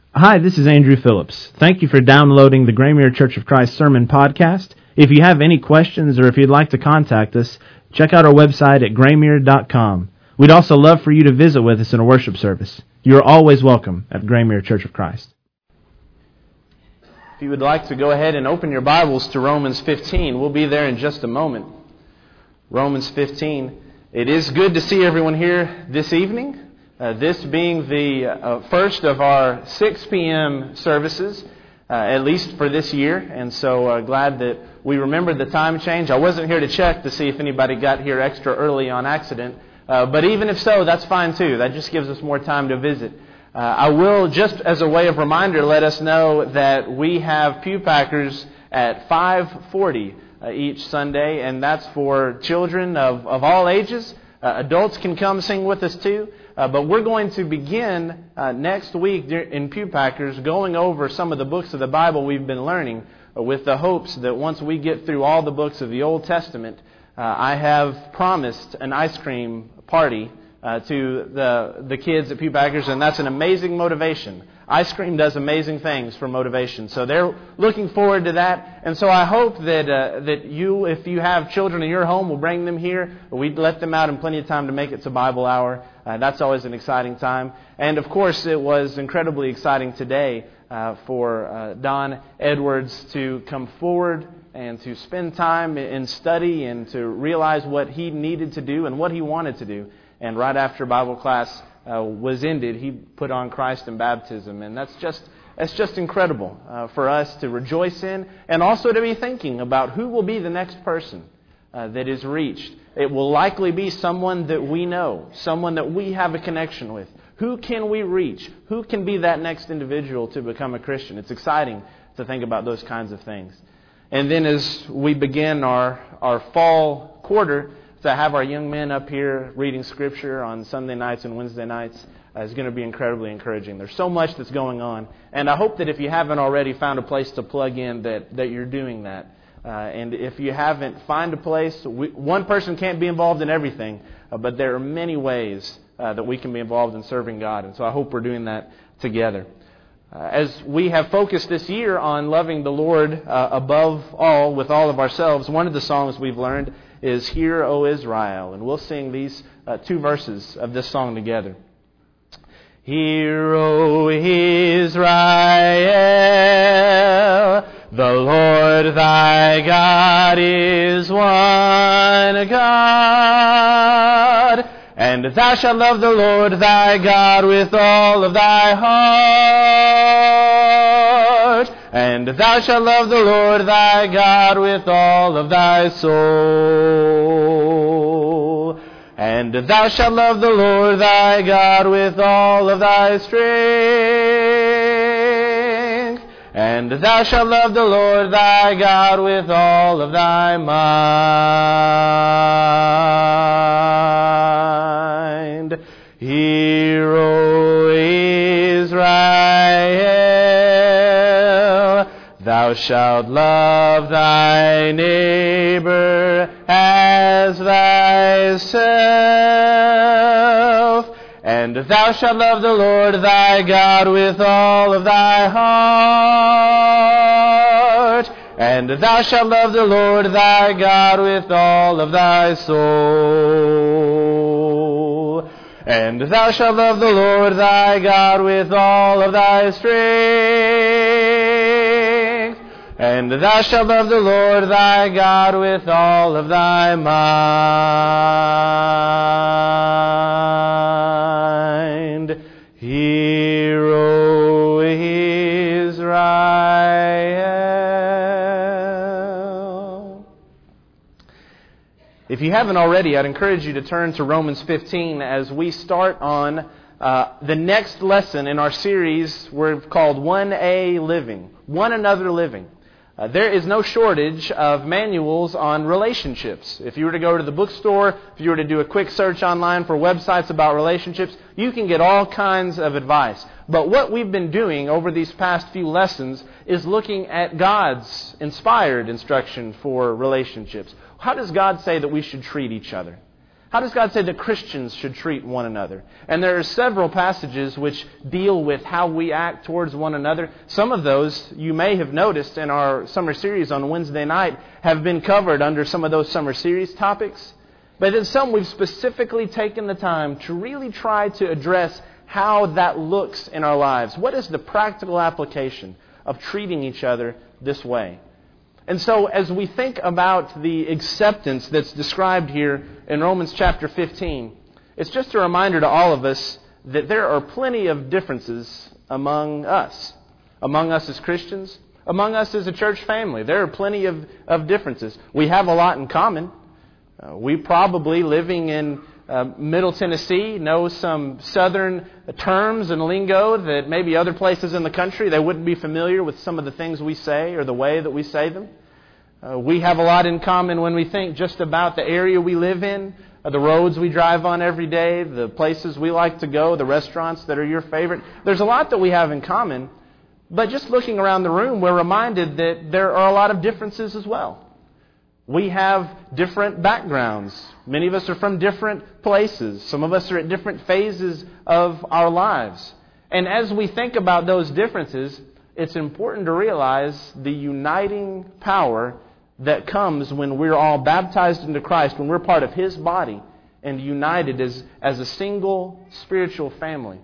Hi, this is Andrew Phillips. Thank you for downloading the Graymuir Church of Christ Sermon Podcast. If you have any questions or if you'd like to contact us, check out our website at graymuir.com. We'd also love for you to visit with us in a worship service. You're always welcome at Graymuir Church of Christ. If you would like to go ahead and open your Bibles to Romans 15, we'll be there in just a moment. Romans 15. It is good to see everyone here this evening. This being the first of our 6 p.m. services, at least for this year. And so glad that we remembered the time change. I wasn't here to check to see if anybody got here extra early on accident. But even if so, that's fine too. That just gives us more time to visit. I will, just as a way of reminder, let us know that we have pew packers at 5:40 each Sunday. And that's for children of all ages. Adults can come sing with us too. But we're going to begin next week in Pew Packers going over some of the books of the Bible we've been learning with the hopes that once we get through all the books of the Old Testament, I have promised an ice cream party to the kids at Pew Packers, and that's an amazing motivation. Ice cream does amazing things for motivation. So they're looking forward to that. And so I hope that you, if you have children in your home, will bring them here. We'd let them out in plenty of time to make it to Bible Hour. That's always an exciting time. And of course, it was incredibly exciting today for Don Edwards to come forward and to spend time in study and to realize what he needed to do and what he wanted to do. And right after Bible class was ended, he put on Christ in baptism. And that's just incredible for us to rejoice in, and also to be thinking about who will be the next person that is reached. It will likely be someone that we know, someone that we have a connection with. Who can we reach? Who can be that next individual to become a Christian? It's exciting to think about those kinds of things. And then as we begin our fall quarter, to have our young men up here reading Scripture on Sunday nights and Wednesday nights is going to be incredibly encouraging. There's so much that's going on. And I hope that if you haven't already found a place to plug in, that you're doing that. And if you haven't, find a place. One person can't be involved in everything, but there are many ways that we can be involved in serving God. And so I hope we're doing that together. As we have focused this year on loving the Lord above all with all of ourselves, one of the songs we've learned is Hear, O Israel. And we'll sing these 2 verses of this song together. Hear, O Israel, the Lord thy God is one God. And thou shalt love the Lord thy God with all of thy heart. And thou shalt love the Lord thy God with all of thy soul. And thou shalt love the Lord thy God with all of thy strength. And thou shalt love the Lord thy God with all of thy mind. Hear, O Israel, thou shalt love thy neighbor as thyself. And thou shalt love the Lord thy God with all of thy heart. And thou shalt love the Lord thy God with all of thy soul. And thou shalt love the Lord thy God with all of thy strength. And thou shalt love the Lord thy God with all of thy mind. Hear, O Israel. If you haven't already, I'd encourage you to turn to Romans 15 as we start on the next lesson in our series we're called 1A Living, One Another Living. There is no shortage of manuals on relationships. If you were to go to the bookstore, if you were to do a quick search online for websites about relationships, you can get all kinds of advice. But what we've been doing over these past few lessons is looking at God's inspired instruction for relationships. How does God say that we should treat each other? How does God say that Christians should treat one another? And there are several passages which deal with how we act towards one another. Some of those, you may have noticed in our summer series on Wednesday night, have been covered under some of those summer series topics. But then some we've specifically taken the time to really try to address how that looks in our lives. What is the practical application of treating each other this way? And so as we think about the acceptance that's described here in Romans chapter 15, it's just a reminder to all of us that there are plenty of differences among us as Christians, among us as a church family. There are plenty of differences. We have a lot in common. We probably, living in Middle Tennessee, know some southern terms and lingo that maybe other places in the country they wouldn't be familiar with some of the things we say or the way that we say them. We have a lot in common when we think just about the area we live in, the roads we drive on every day, the places we like to go, the restaurants that are your favorite. There's a lot that we have in common, but just looking around the room, we're reminded that there are a lot of differences as well. We have different backgrounds. Many of us are from different places. Some of us are at different phases of our lives. And as we think about those differences, it's important to realize the uniting power that comes when we're all baptized into Christ, when we're part of His body and united as a single spiritual family.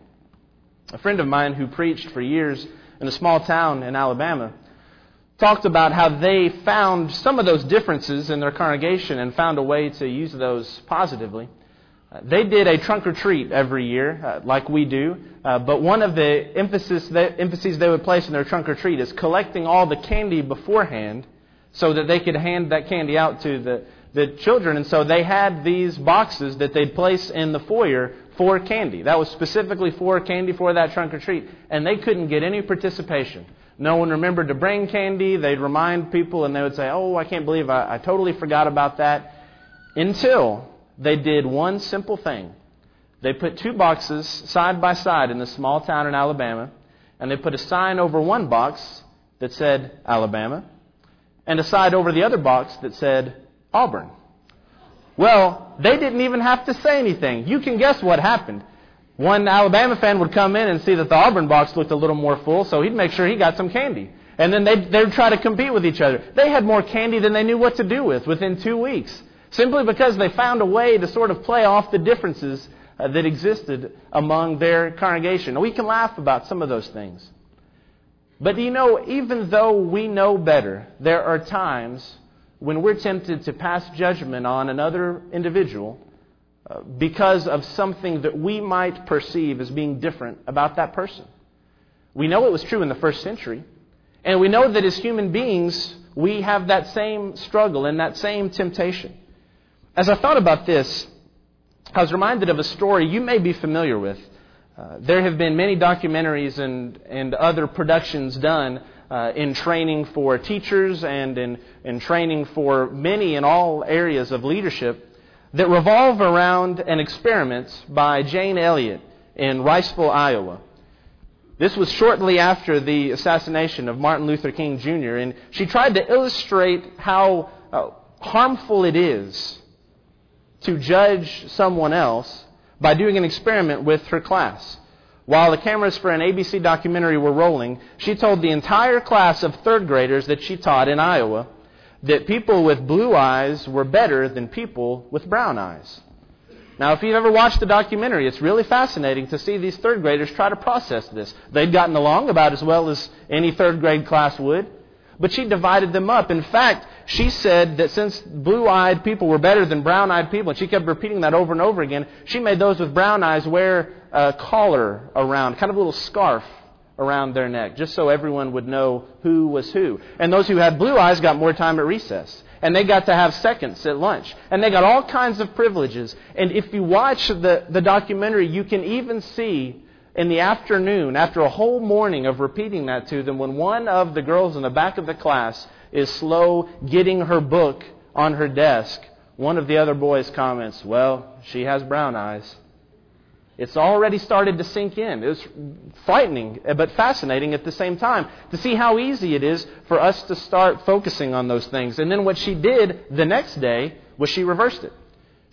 A friend of mine who preached for years in a small town in Alabama talked about how they found some of those differences in their congregation and found a way to use those positively. They did a trunk or treat every year, like we do, but one of the emphases they would place in their trunk or treat is collecting all the candy beforehand so that they could hand that candy out to the children. And so they had these boxes that they'd place in the foyer for candy. That was specifically for candy for that trunk or treat. And they couldn't get any participation. No one remembered to bring candy. They'd remind people and they would say, "Oh, I can't believe I totally forgot about that." Until they did one simple thing. They put two boxes side by side in this small town in Alabama, and they put a sign over one box that said Alabama, and a sign over the other box that said Auburn. Well, they didn't even have to say anything. You can guess what happened. One Alabama fan would come in and see that the Auburn box looked a little more full, so he'd make sure he got some candy. And then they'd try to compete with each other. They had more candy than they knew what to do with within 2 weeks, simply because they found a way to sort of play off the differences that existed among their congregation. Now, we can laugh about some of those things. But you know, even though we know better, there are times when we're tempted to pass judgment on another individual because of something that we might perceive as being different about that person. We know it was true in the first century, and we know that as human beings, we have that same struggle and that same temptation. As I thought about this, I was reminded of a story you may be familiar with. There have been many documentaries and other productions done in training for teachers and in training for many in all areas of leadership that revolve around an experiment by Jane Elliott in Riceville, Iowa. This was shortly after the assassination of Martin Luther King Jr., and she tried to illustrate how harmful it is to judge someone else by doing an experiment with her class. While the cameras for an ABC documentary were rolling, she told the entire class of third graders that she taught in Iowa that people with blue eyes were better than people with brown eyes. Now, if you've ever watched the documentary, it's really fascinating to see these third graders try to process this. They'd gotten along about as well as any third grade class would, but she divided them up. In fact, she said that since blue-eyed people were better than brown-eyed people, and she kept repeating that over and over again, she made those with brown eyes wear a collar around, kind of a little scarf around their neck, just so everyone would know who was who. And those who had blue eyes got more time at recess. And they got to have seconds at lunch. And they got all kinds of privileges. And if you watch the documentary, you can even see in the afternoon, after a whole morning of repeating that to them, when one of the girls in the back of the class is slow getting her book on her desk, one of the other boys comments, "Well, she has brown eyes." It's already started to sink in. It was frightening, but fascinating at the same time to see how easy it is for us to start focusing on those things. And then what she did the next day was she reversed it.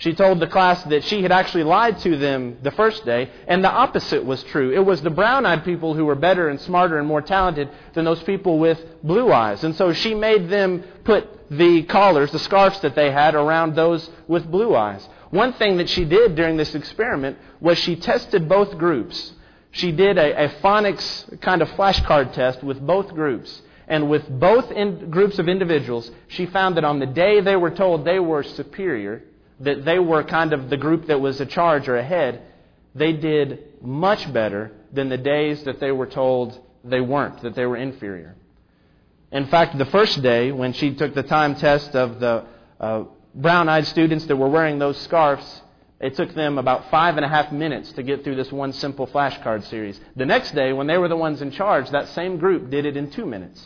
She told the class that she had actually lied to them the first day, and the opposite was true. It was the brown-eyed people who were better and smarter and more talented than those people with blue eyes. And so she made them put the collars, the scarves that they had, around those with blue eyes. One thing that she did during this experiment was she tested both groups. She did a phonics kind of flashcard test with both groups. And with both groups of individuals, she found that on the day they were told they were superior, that they were kind of the group that was a charge or ahead, they did much better than the days that they were told they weren't, that they were inferior. In fact, the first day, when she took the time test of the brown-eyed students that were wearing those scarves, it took them about 5.5 minutes to get through this one simple flashcard series. The next day, when they were the ones in charge, that same group did it in 2 minutes.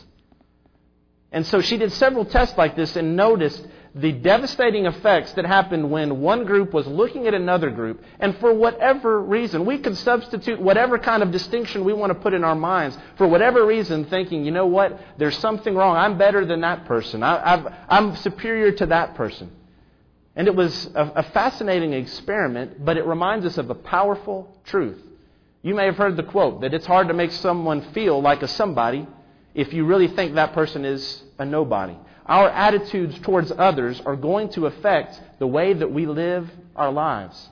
And so she did several tests like this and noticed the devastating effects that happened when one group was looking at another group. And for whatever reason, we could substitute whatever kind of distinction we want to put in our minds. For whatever reason, thinking, you know what, there's something wrong. I'm better than that person. I'm superior to that person. And it was a fascinating experiment, but it reminds us of a powerful truth. You may have heard the quote that it's hard to make someone feel like a somebody if you really think that person is a nobody. Our attitudes towards others are going to affect the way that we live our lives.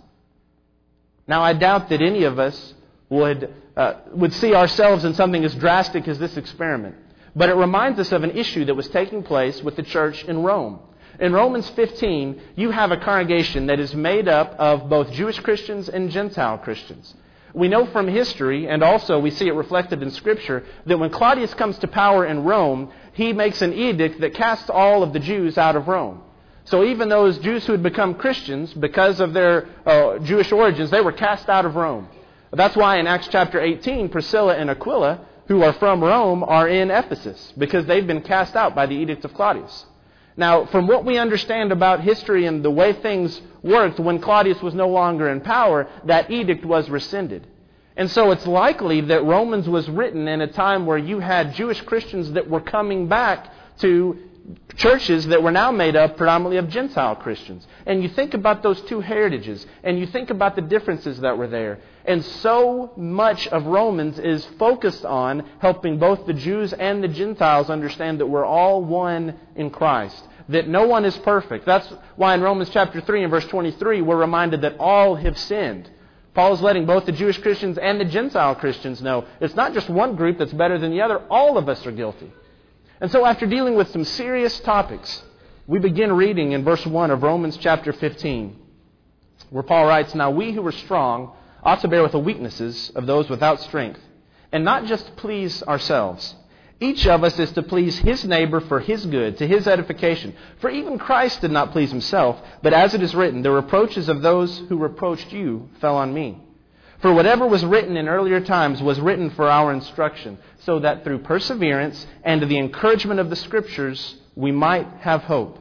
Now, I doubt that any of us would see ourselves in something as drastic as this experiment. But it reminds us of an issue that was taking place with the church in Rome. In Romans 15, you have a congregation that is made up of both Jewish Christians and Gentile Christians. We know from history, and also we see it reflected in Scripture, that when Claudius comes to power in Rome, he makes an edict that casts all of the Jews out of Rome. So even those Jews who had become Christians, because of their Jewish origins, they were cast out of Rome. That's why in Acts chapter 18, Priscilla and Aquila, who are from Rome, are in Ephesus, because they've been cast out by the edict of Claudius. Now, from what we understand about history and the way things worked, when Claudius was no longer in power, that edict was rescinded. And so it's likely that Romans was written in a time where you had Jewish Christians that were coming back to churches that were now made up predominantly of Gentile Christians. And you think about those two heritages, and you think about the differences that were there. And so much of Romans is focused on helping both the Jews and the Gentiles understand that we're all one in Christ, that no one is perfect. That's why in Romans chapter 3 and verse 23, we're reminded that all have sinned. Paul is letting both the Jewish Christians and the Gentile Christians know it's not just one group that's better than the other. All of us are guilty. And so after dealing with some serious topics, we begin reading in verse 1 of Romans chapter 15, where Paul writes, "Now we who are strong ought to bear with the weaknesses of those without strength, and not just please ourselves. Each of us is to please his neighbor for his good, to his edification. For even Christ did not please himself, but as it is written, the reproaches of those who reproached you fell on me. For whatever was written in earlier times was written for our instruction, so that through perseverance and the encouragement of the Scriptures we might have hope.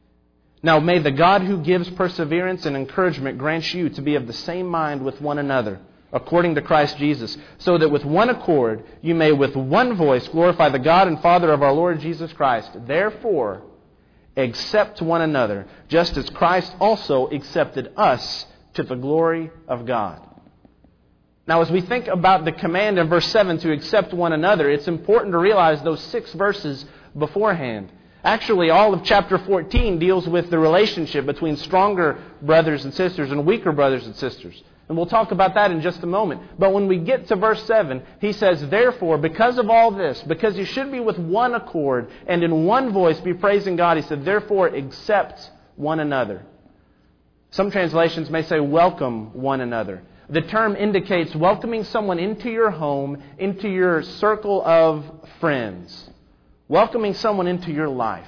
Now may the God who gives perseverance and encouragement grant you to be of the same mind with one another, according to Christ Jesus, so that with one accord you may with one voice glorify the God and Father of our Lord Jesus Christ. Therefore, accept one another, just as Christ also accepted us to the glory of God." Now, as we think about the command in verse 7 to accept one another, it's important to realize those 6 verses beforehand. Actually, all of chapter 14 deals with the relationship between stronger brothers and sisters and weaker brothers and sisters. And we'll talk about that in just a moment. But when we get to verse 7, he says, "Therefore, because of all this, because you should be with one accord and in one voice be praising God," he said, "Therefore, accept one another." Some translations may say, "welcome one another." The term indicates welcoming someone into your home, into your circle of friends. Welcoming someone into your life,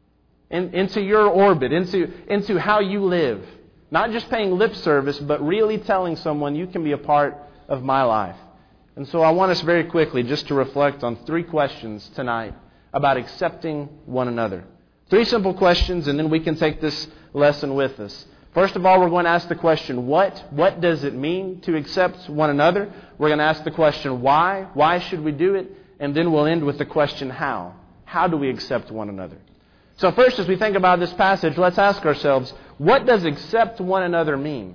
into your orbit, into how you live. Not just paying lip service, but really telling someone you can be a part of my life. And so I want us very quickly just to reflect on 3 questions tonight about accepting one another. 3 simple questions, and then we can take this lesson with us. First of all, we're going to ask the question, what? What does it mean to accept one another? We're going to ask the question, why? Why should we do it? And then we'll end with the question, how? How do we accept one another? So first, as we think about this passage, let's ask ourselves, what does accept one another mean?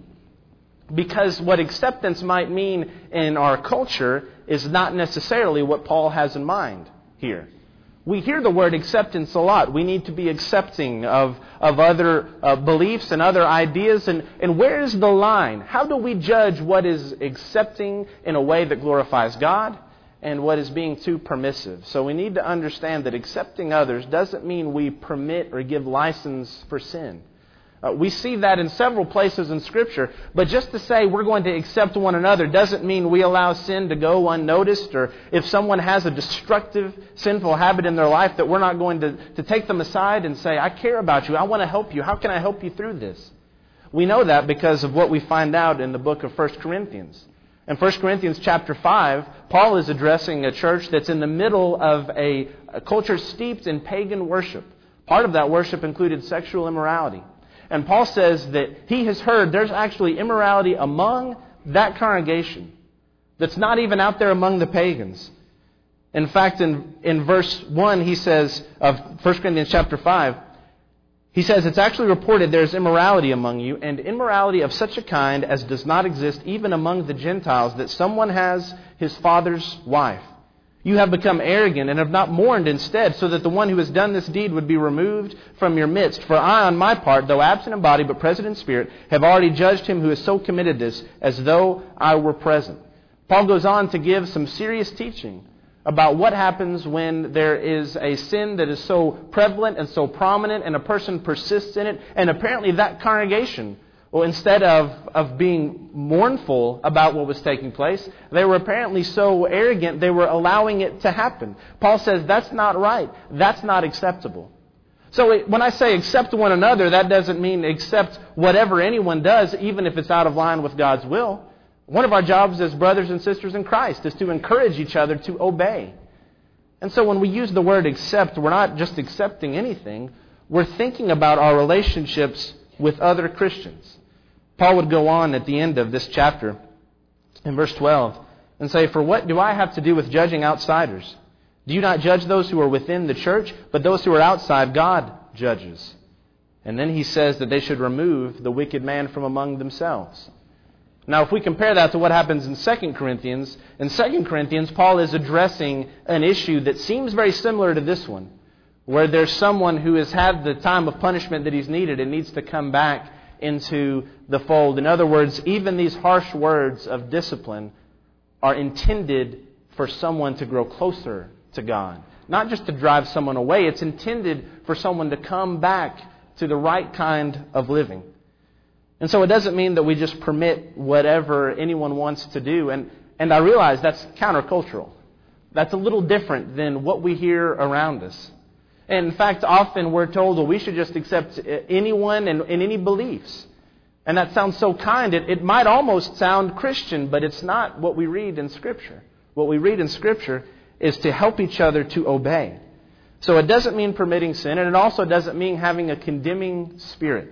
Because what acceptance might mean in our culture is not necessarily what Paul has in mind here. We hear the word acceptance a lot. We need to be accepting of other beliefs and other ideas. And where is the line? How do we judge what is accepting in a way that glorifies God and what is being too permissive? So we need to understand that accepting others doesn't mean we permit or give license for sin. We see that in several places in Scripture, but just to say we're going to accept one another doesn't mean we allow sin to go unnoticed, or if someone has a destructive, sinful habit in their life, that we're not going to take them aside and say, I care about you, I want to help you, how can I help you through this? We know that because of what we find out in the book of 1 Corinthians. In 1 Corinthians chapter 5, Paul is addressing a church that's in the middle of a culture steeped in pagan worship. Part of that worship included sexual immorality. And Paul says that he has heard there's actually immorality among that congregation that's not even out there among the pagans. In fact, in verse 1, he says, of 1 Corinthians chapter 5, he says, it's actually reported there's immorality among you, and immorality of such a kind as does not exist even among the Gentiles, that someone has his father's wife. You have become arrogant and have not mourned instead, so that the one who has done this deed would be removed from your midst. For I, on my part, though absent in body but present in spirit, have already judged him who has so committed this, as though I were present. Paul goes on to give some serious teaching about what happens when there is a sin that is so prevalent and so prominent, and a person persists in it. And apparently that congregation, well, instead of being mournful about what was taking place, they were apparently so arrogant they were allowing it to happen. Paul says that's not right. That's not acceptable. So when I say accept one another, that doesn't mean accept whatever anyone does, even if it's out of line with God's will. One of our jobs as brothers and sisters in Christ is to encourage each other to obey. And so when we use the word accept, we're not just accepting anything. We're thinking about our relationships with other Christians. Paul would go on at the end of this chapter in verse 12 and say, for what do I have to do with judging outsiders? Do you not judge those who are within the church, but those who are outside God judges? And then he says that they should remove the wicked man from among themselves. Now, if we compare that to what happens in 2 Corinthians, Paul is addressing an issue that seems very similar to this one, where there's someone who has had the time of punishment that he's needed and needs to come back into the fold. In other words, even these harsh words of discipline are intended for someone to grow closer to God. Not just to drive someone away, it's intended for someone to come back to the right kind of living. And so it doesn't mean that we just permit whatever anyone wants to do. And I realize that's countercultural. That's a little different than what we hear around us. And in fact, often we're told, well, we should just accept anyone and any beliefs. And that sounds so kind. It might almost sound Christian, but it's not what we read in Scripture. What we read in Scripture is to help each other to obey. So it doesn't mean permitting sin, and it also doesn't mean having a condemning spirit.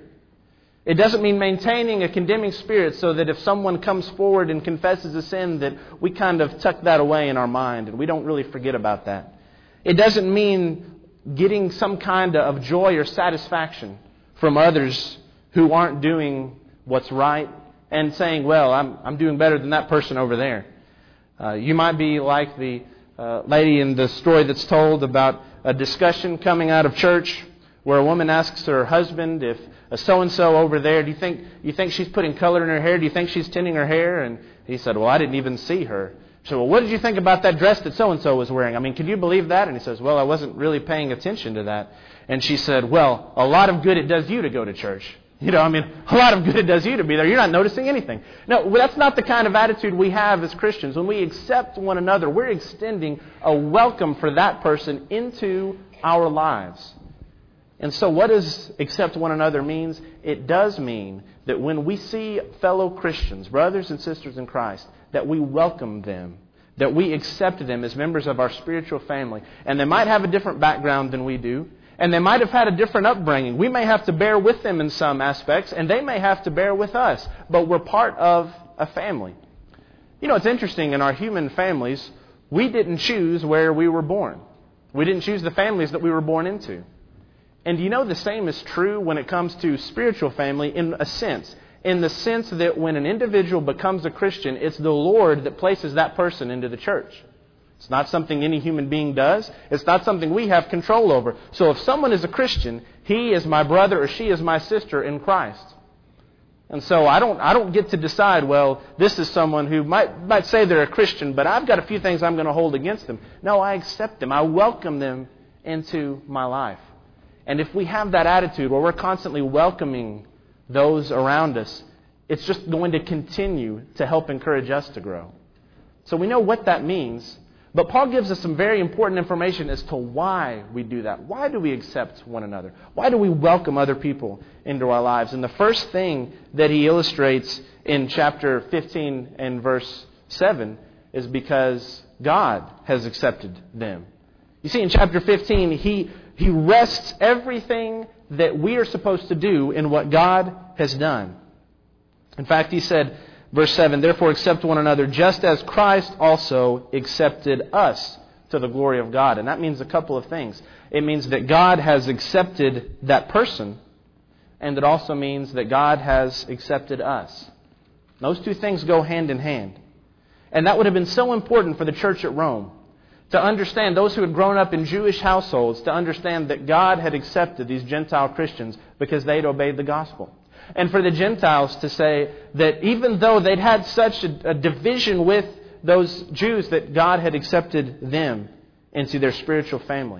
It doesn't mean maintaining a condemning spirit so that if someone comes forward and confesses a sin, that we kind of tuck that away in our mind and we don't really forget about that. It doesn't mean getting some kind of joy or satisfaction from others who aren't doing what's right and saying, well, I'm doing better than that person over there. You might be like the lady in the story that's told about a discussion coming out of church where a woman asks her husband if so-and-so over there, do you think she's putting color in her hair? Do you think she's tinting her hair? And he said, well, I didn't even see her. She said, well, what did you think about that dress that so-and-so was wearing? I mean, can you believe that? And he says, well, I wasn't really paying attention to that. And she said, well, a lot of good it does you to go to church. A lot of good it does you to be there. You're not noticing anything. No, that's not the kind of attitude we have as Christians. When we accept one another, we're extending a welcome for that person into our lives. And so what does accept one another means? It does mean that when we see fellow Christians, brothers and sisters in Christ, that we welcome them, that we accept them as members of our spiritual family. And they might have a different background than we do, and they might have had a different upbringing. We may have to bear with them in some aspects, and they may have to bear with us, but we're part of a family. It's interesting, in our human families, we didn't choose where we were born. We didn't choose the families that we were born into. And you know the same is true when it comes to spiritual family in a sense. In the sense that when an individual becomes a Christian, it's the Lord that places that person into the church. It's not something any human being does. It's not something we have control over. So if someone is a Christian, he is my brother or she is my sister in Christ. And so I don't get to decide, well, this is someone who might say they're a Christian, but I've got a few things I'm going to hold against them. No, I accept them. I welcome them into my life. And if we have that attitude where we're constantly welcoming those around us, it's just going to continue to help encourage us to grow. So we know what that means. But Paul gives us some very important information as to why we do that. Why do we accept one another? Why do we welcome other people into our lives? And the first thing that he illustrates in chapter 15 and verse 7 is because God has accepted them. You see, in chapter 15, he rests everything that we are supposed to do in what God has done. In fact, he said, verse 7, therefore accept one another just as Christ also accepted us to the glory of God. And that means a couple of things. It means that God has accepted that person, and it also means that God has accepted us. Those two things go hand in hand. And that would have been so important for the church at Rome to understand, those who had grown up in Jewish households, to understand that God had accepted these Gentile Christians because they'd obeyed the gospel. And for the Gentiles to say that even though they'd had such a division with those Jews, that God had accepted them into their spiritual family.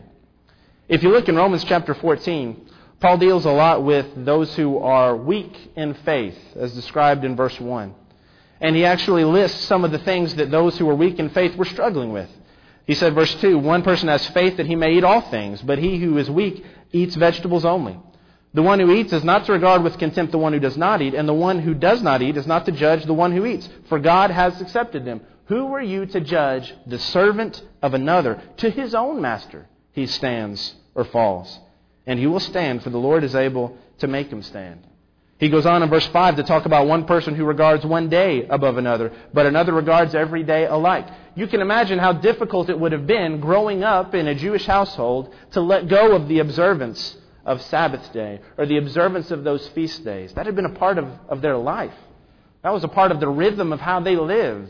If you look in Romans chapter 14, Paul deals a lot with those who are weak in faith, as described in verse 1. And he actually lists some of the things that those who are weak in faith were struggling with. He said, verse 2, one person has faith that he may eat all things, but he who is weak eats vegetables only. The one who eats is not to regard with contempt the one who does not eat, and the one who does not eat is not to judge the one who eats, for God has accepted them. Who are you to judge the servant of another? To his own master he stands or falls, and he will stand, for the Lord is able to make him stand. He goes on in verse 5 to talk about one person who regards one day above another, but another regards every day alike. You can imagine how difficult it would have been growing up in a Jewish household to let go of the observance of Sabbath day or the observance of those feast days. That had been a part of their life. That was a part of the rhythm of how they lived.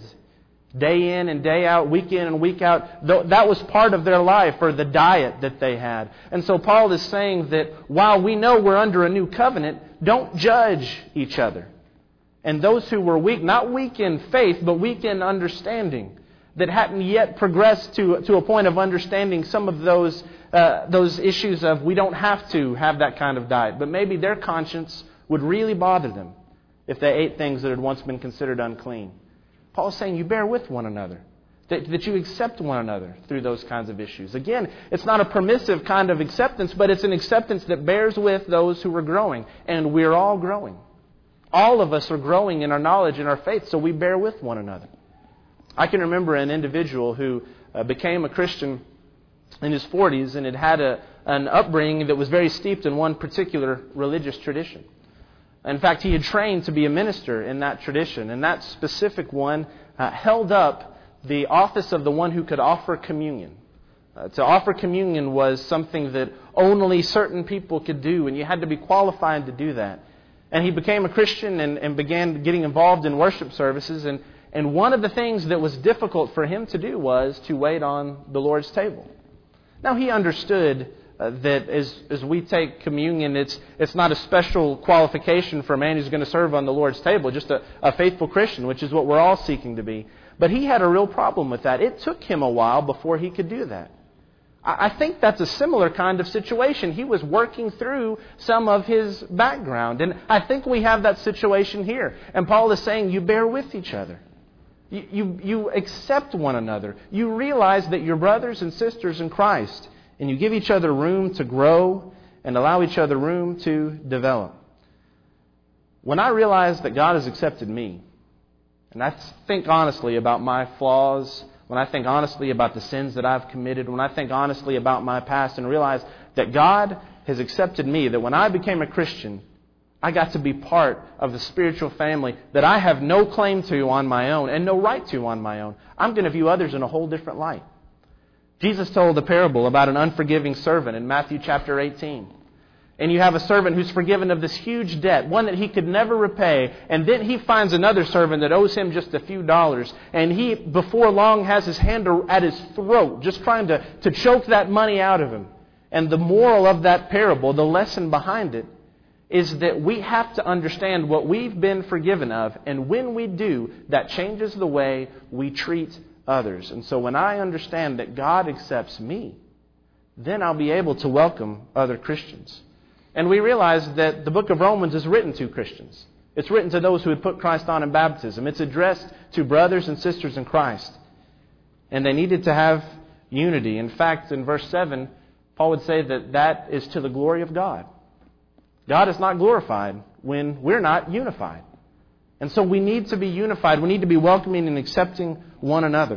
Day in and day out, week in and week out. That was part of their life, or the diet that they had. And so Paul is saying that while we know we're under a new covenant, don't judge each other. And those who were weak, not weak in faith, but weak in understanding, that hadn't yet progressed to a point of understanding some of those issues of we don't have to have that kind of diet. But maybe their conscience would really bother them if they ate things that had once been considered unclean. Paul's saying you bear with one another, that you accept one another through those kinds of issues. Again, it's not a permissive kind of acceptance, but it's an acceptance that bears with those who are growing. And we're all growing. All of us are growing in our knowledge and our faith, so we bear with one another. I can remember an individual who became a Christian in his 40s and had an upbringing that was very steeped in one particular religious tradition. In fact, he had trained to be a minister in that tradition, and that specific one held up the office of the one who could offer communion. To offer communion was something that only certain people could do, and you had to be qualified to do that. And he became a Christian and began getting involved in worship services, and one of the things that was difficult for him to do was to wait on the Lord's table. Now, he understood that as we take communion, it's not a special qualification for a man who's going to serve on the Lord's table, just a faithful Christian, which is what we're all seeking to be. But he had a real problem with that. It took him a while before he could do that. I think that's a similar kind of situation. He was working through some of his background, and I think we have that situation here. And Paul is saying you bear with each other. You accept one another. You realize that you're brothers and sisters in Christ. And you give each other room to grow and allow each other room to develop. When I realize that God has accepted me, and I think honestly about my flaws, when I think honestly about the sins that I've committed, when I think honestly about my past and realize that God has accepted me, that when I became a Christian, I got to be part of the spiritual family that I have no claim to on my own and no right to on my own, I'm going to view others in a whole different light. Jesus told a parable about an unforgiving servant in Matthew chapter 18. And you have a servant who's forgiven of this huge debt, one that he could never repay, and then he finds another servant that owes him just a few dollars, and he, before long, has his hand at his throat, just trying to choke that money out of him. And the moral of that parable, the lesson behind it, is that we have to understand what we've been forgiven of, and when we do, that changes the way we treat others. And so when I understand that God accepts me, then I'll be able to welcome other Christians. And we realize that the book of Romans is written to Christians. It's written to those who had put Christ on in baptism. It's addressed to brothers and sisters in Christ. And they needed to have unity. In fact, in verse 7, Paul would say that is to the glory of God. God is not glorified when we're not unified. And so we need to be unified. We need to be welcoming and accepting one another.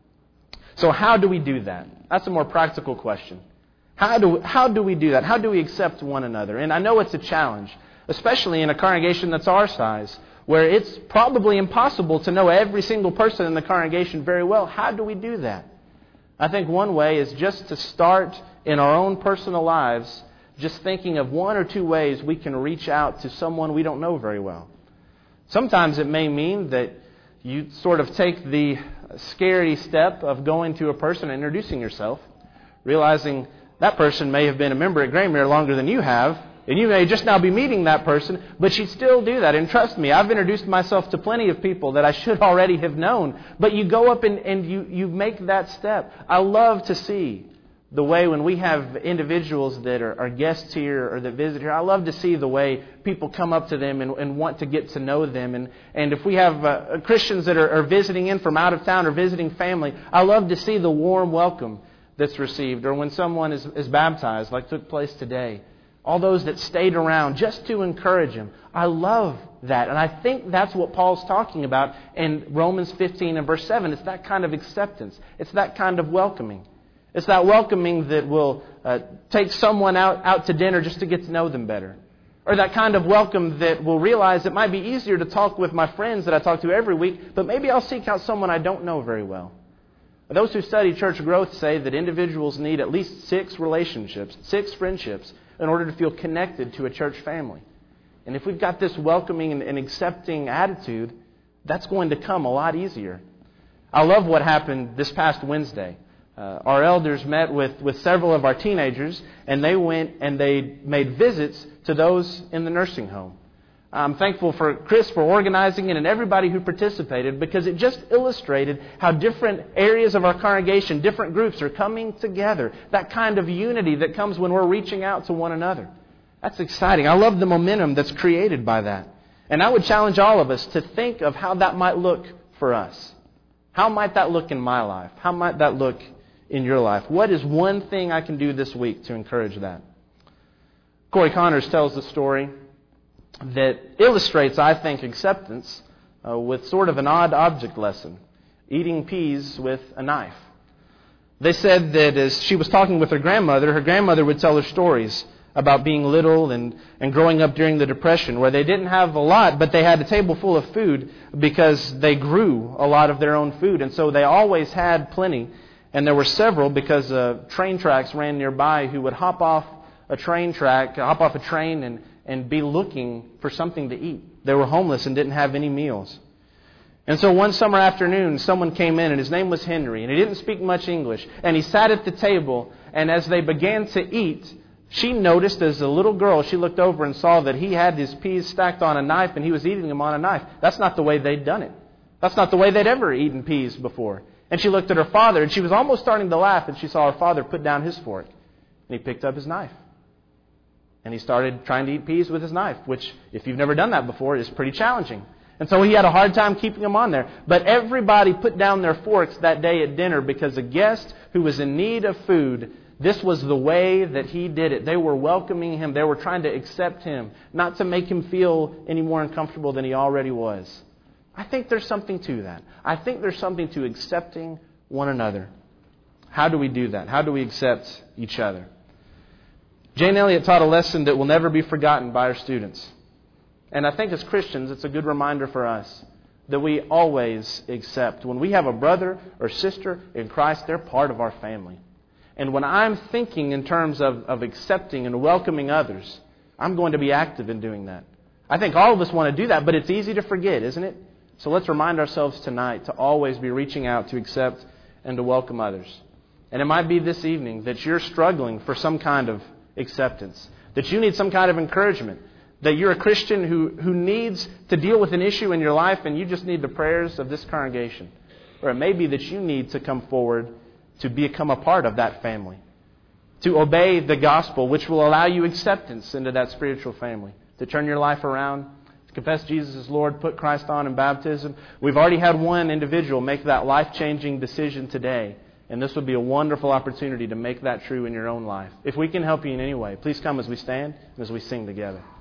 So how do we do that? That's a more practical question. How do we do that? How do we accept one another? And I know it's a challenge, especially in a congregation that's our size, where it's probably impossible to know every single person in the congregation very well. How do we do that? I think one way is just to start in our own personal lives, just thinking of one or two ways we can reach out to someone we don't know very well. Sometimes it may mean that you sort of take the scary step of going to a person and introducing yourself, realizing that person may have been a member at Graymere longer than you have, and you may just now be meeting that person, but you still do that. And trust me, I've introduced myself to plenty of people that I should already have known, but you go up and you make that step. I love to see the way when we have individuals that are guests here or that visit here, I love to see the way people come up to them and want to get to know them. And if we have Christians that are visiting in from out of town or visiting family, I love to see the warm welcome that's received. Or when someone is baptized, like took place today, all those that stayed around just to encourage him. I love that. And I think that's what Paul's talking about in Romans 15 and verse 7. It's that kind of acceptance. It's that kind of welcoming. It's that welcoming that will take someone out to dinner just to get to know them better. Or that kind of welcome that will realize it might be easier to talk with my friends that I talk to every week, but maybe I'll seek out someone I don't know very well. Those who study church growth say that individuals need at least 6 relationships, 6 friendships, in order to feel connected to a church family. And if we've got this welcoming and accepting attitude, that's going to come a lot easier. I love what happened this past Wednesday. Our elders met with several of our teenagers, and they went and they made visits to those in the nursing home. I'm thankful for Chris for organizing it and everybody who participated, because it just illustrated how different areas of our congregation, different groups are coming together. That kind of unity that comes when we're reaching out to one another. That's exciting. I love the momentum that's created by that. And I would challenge all of us to think of how that might look for us. How might that look in my life? How might that look in your life? What is one thing I can do this week to encourage that? Corey Connors tells the story that illustrates, I think, acceptance with sort of an odd object lesson. Eating peas with a knife. They said that as she was talking with her grandmother would tell her stories about being little and growing up during the Depression, where they didn't have a lot, but they had a table full of food because they grew a lot of their own food. And so they always had plenty. And there were several, because train tracks ran nearby, who would hop off a train and be looking for something to eat. They were homeless and didn't have any meals. And so one summer afternoon, someone came in, and his name was Henry, and he didn't speak much English. And he sat at the table, and as they began to eat, she noticed, as a little girl, she looked over and saw that he had his peas stacked on a knife, and he was eating them on a knife. That's not the way they'd done it. That's not the way they'd ever eaten peas before. And she looked at her father, and she was almost starting to laugh, and she saw her father put down his fork. And he picked up his knife. And he started trying to eat peas with his knife, which, if you've never done that before, is pretty challenging. And so he had a hard time keeping them on there. But everybody put down their forks that day at dinner, because a guest who was in need of food, this was the way that he did it. They were welcoming him. They were trying to accept him, not to make him feel any more uncomfortable than he already was. I think there's something to that. I think there's something to accepting one another. How do we do that? How do we accept each other? Jane Elliott taught a lesson that will never be forgotten by our students. And I think as Christians, it's a good reminder for us that we always accept. When we have a brother or sister in Christ, they're part of our family. And when I'm thinking in terms of accepting and welcoming others, I'm going to be active in doing that. I think all of us want to do that, but it's easy to forget, isn't it? So let's remind ourselves tonight to always be reaching out to accept and to welcome others. And it might be this evening that you're struggling for some kind of acceptance, that you need some kind of encouragement, that you're a Christian who needs to deal with an issue in your life and you just need the prayers of this congregation. Or it may be that you need to come forward to become a part of that family, to obey the gospel, which will allow you acceptance into that spiritual family, to turn your life around, to confess Jesus as Lord, put Christ on in baptism. We've already had one individual make that life-changing decision today, and this would be a wonderful opportunity to make that true in your own life. If we can help you in any way, please come as we stand and as we sing together.